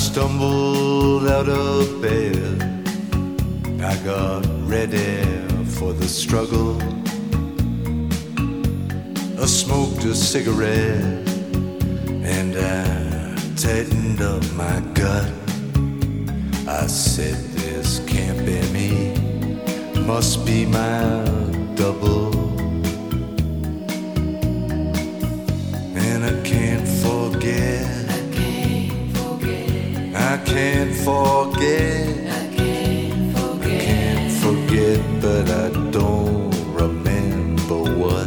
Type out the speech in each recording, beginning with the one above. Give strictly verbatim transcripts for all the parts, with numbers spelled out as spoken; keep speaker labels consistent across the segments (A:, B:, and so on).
A: stumbled out of bed. I got ready for the struggle. I smoked a cigarette and I tightened up my gut. I said, this can't be me, must be my double. And I can't forget, I can't forget, I can't forget, I can't forget, I can't forget, but I don't remember what.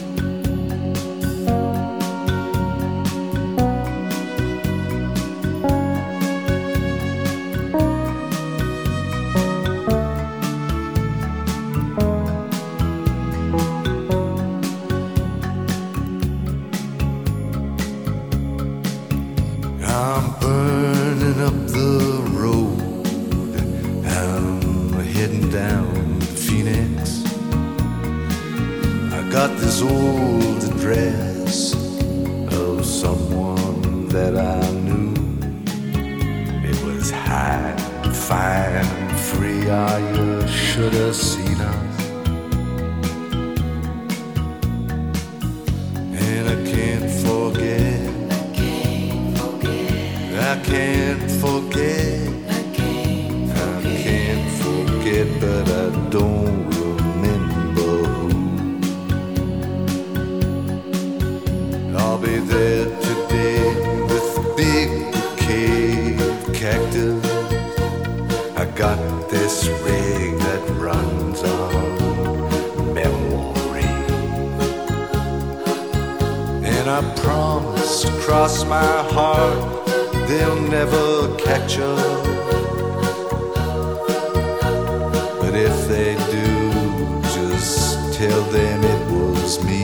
A: I'm burning up the road, I'm heading down to Phoenix. I got this old address of someone that I knew. It was high, fine, and free. Ah, you should have seen her. And I can't forget, I can't forget, I can't forget, I can't forget, but I don't remember who. I'll be there today with a big bouquet of cactus. I got this rig that runs on memory, and I promise to cross my heart they'll never catch up. But if they do, just tell them it was me.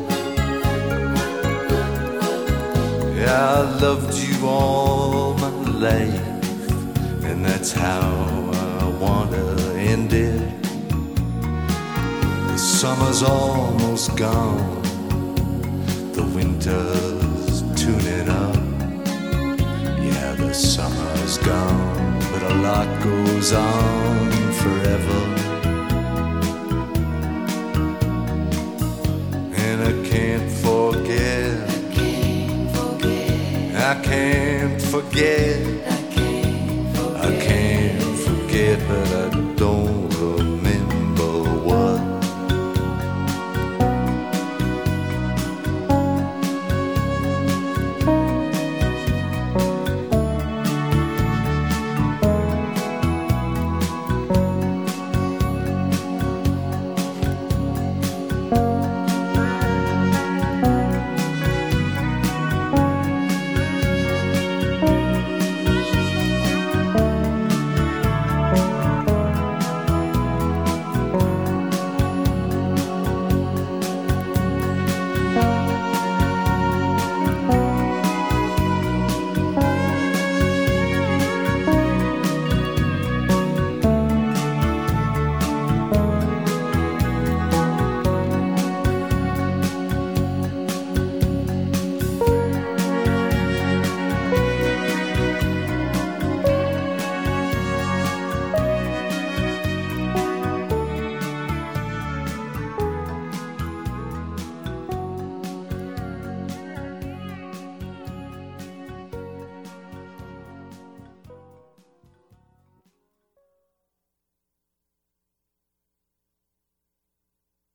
A: Yeah, I loved you all my life, and that's how I wanna end it. The summer's almost gone, the winter's tuning up. Yeah, the summer's gone, but a lot goes on forever. And I can't forget, I can't forget, I can't forget,